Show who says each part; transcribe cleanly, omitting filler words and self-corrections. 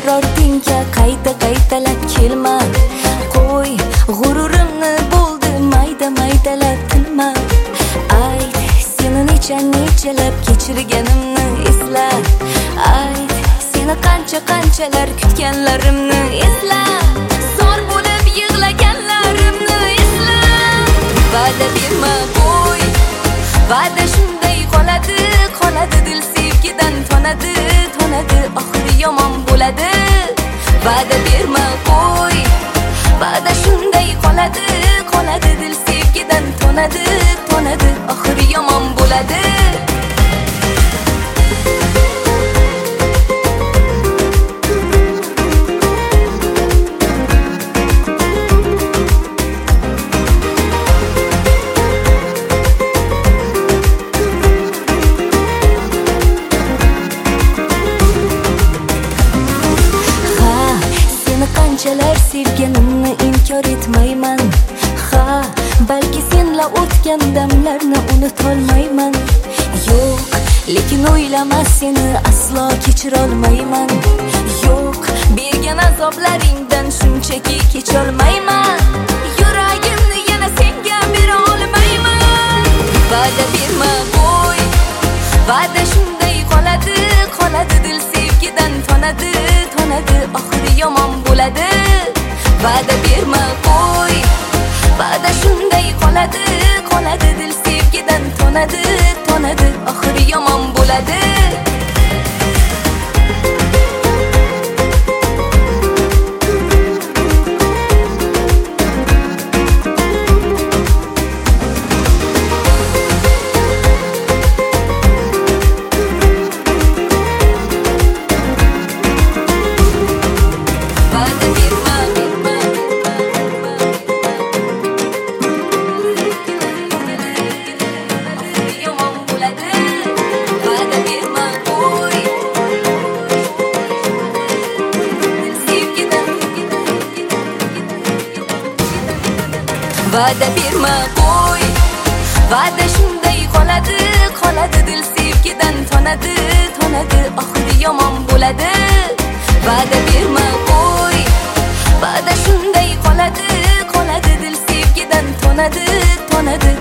Speaker 1: bir ortingga qayta-qaytalab kelma. Qo'y g'ururimni bo'ldi mayda-maydalab tilma. Ayt, seni nechalab kechirganimni esla. Ayt, seni qanchalar kutganlarimni esla. Zor bo'lib yig'laganlarimni esla. Va'da berma qo'y, va'da shunday qoladi dil sevgidan tonadi oxiri yomon bo'ladi. Va'da berma qo'y, va'da shunday qoladi dil sevgidan tonadi oxiri yomon bo'ladi. Qanchalar sevganimni inkor etmayman. Ha, balki senla o'tgan damlarni unutolmayman. Yo'q, lekin o'ylama seni aslo kechirolmayman. Yo'q, bergan azoblaringdan shunchaki kecholmayman. Yuragimni yana senga bera olmayman. Va'da berma qo'y, va'da shunday qoladi dil sevgidan tonadi oxiri yomon bo'ladi. Va'da berma qo'y, va'da shunday qoladi dil sevgidan tonadi oxiri yomon bo'ladi. Va'da berma qo'y, va'da shunday qoladi dil sevgidan tonadi oxiri yomon bo'ladi. Va'da berma qo'y, va'da shunday qoladi dil sevgidan tonadi